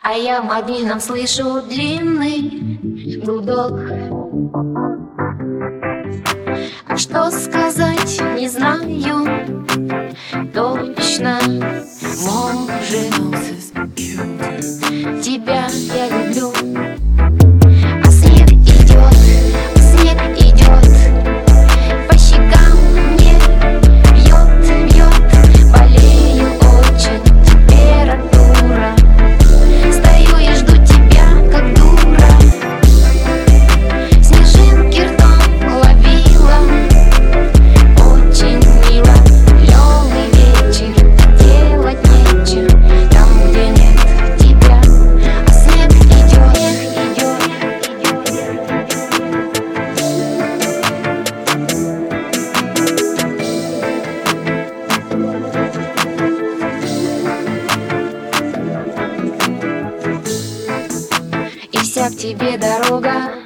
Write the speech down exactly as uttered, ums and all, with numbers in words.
А я в мобильном слышу длинный гудок. А что сказать, не знаю точно. Может, тебя я люблю. А снег идет, снег идет, по щекам мне бьет, бьет. Болею очень, температура. Стою и жду тебя, как дура. Снежинки ртом ловила. Очень мило, лёгкий вечер, делать нечего там, где нет тебя. А снег идет, идет, идет. И вся к тебе дорога